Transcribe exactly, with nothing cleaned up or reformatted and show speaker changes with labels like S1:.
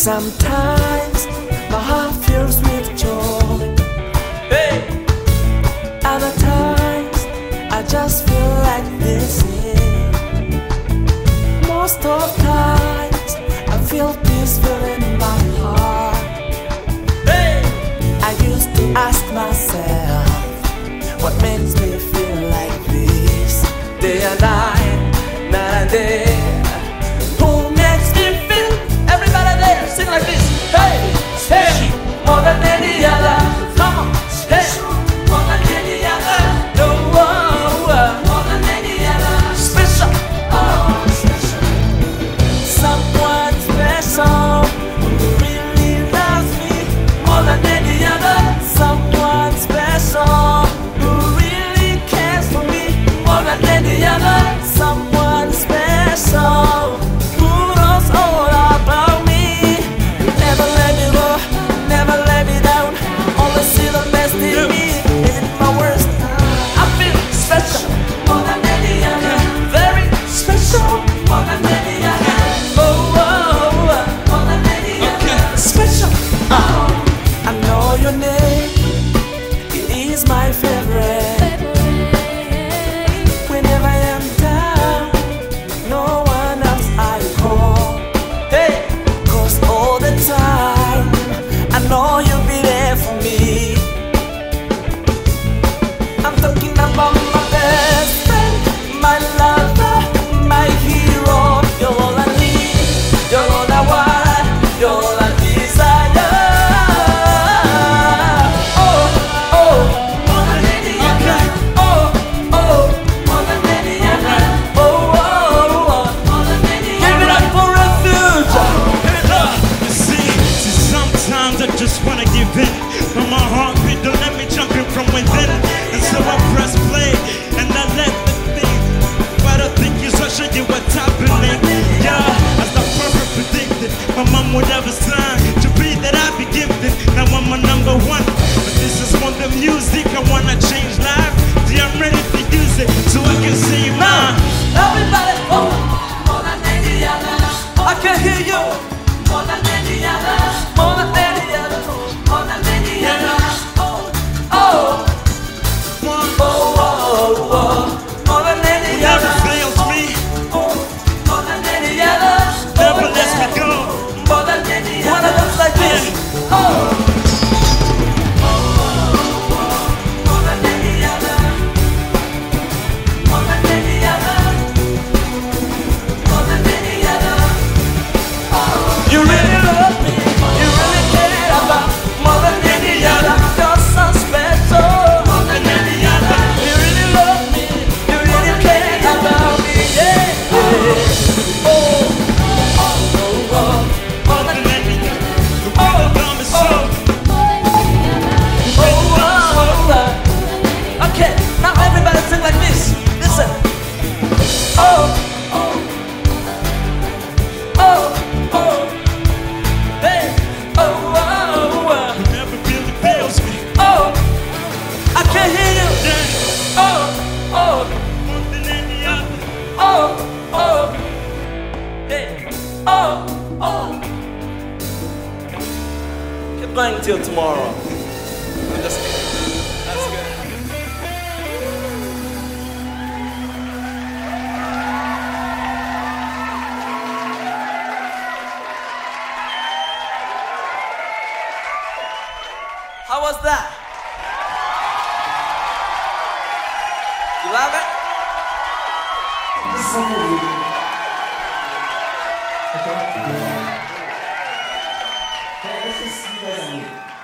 S1: Sometimes my heart fills with joy. Hey! Other times I just feel like missing. Most of times I feel peaceful in my heart. Hey! I used to ask myself, what makes me feel like this? Day and night, night and day. Who makes me feel? Everybody there, sing like this. Hey, hey, more than any other. Come on, hey, more than any other. No, oh, oh, more than any other. Special, oh, special. Someone special who really loves me more than any other. Someone special who really cares for me more than any other. Someone special who knows all about me. Never let me go, never let me down. Always see the best in me, in my worst. I feel special more than any other. Very special more than any other. Oh, oh, oh, more than any other. Special. Oh, I know your name. It is my favorite. Whenever I am down, no one else I call. Hey, 'cause all the time I know you'll be there for me. I'm talking about my best friend, my lover, my hero. You're all I need, you're all I want, you're all I desire. Oh, oh, more than any other. Oh, oh, more than any other. Oh, oh, oh, more than any other. Give it up for refuge.
S2: You see, see, sometimes I just wanna give in, but my heartbeat don't let me jump in from within. And so I press play and I let the thing. What I think is I show you what's happening. Yeah, as the prophet predicted, my mom would have a son to be that I be gifted. Now I'm a number one, but this is more than music. I wanna change life. See, I'm ready to use it so I can save mine.
S1: Everybody, oh, more than any other. I can hear you. More than any other. More than any other. More than any other. Oh, oh, oh, oh, oh. More than any
S2: Never
S1: other.
S2: fails me,
S1: Oh, more than any other.
S2: never lets me go.
S1: More than any other. Wanna look like this? Oh. More than any other. More than any other. More than any other. You really love me. You really care about more than any other. You're so special. More than any other. You really love me. You really care about me. Yeah. yeah. Oh. Oh. Oh. Oh. More than any other. Oh.
S2: Love is so.
S1: Oh. Oh. Oh. Okay. Now everybody sing like this. Listen. Oh. Oh. Oh. Oh. Hey. Oh. Oh. Oh.
S2: Never really fails me.
S1: Oh, I can hear you.
S2: Yeah,
S1: Oh, oh,
S2: more than any other.
S1: oh, oh, hey, oh, oh. Keep going till tomorrow. I'm just kidding. That's good. How was that? You love it?
S3: Okay, let's just see you guys on mute.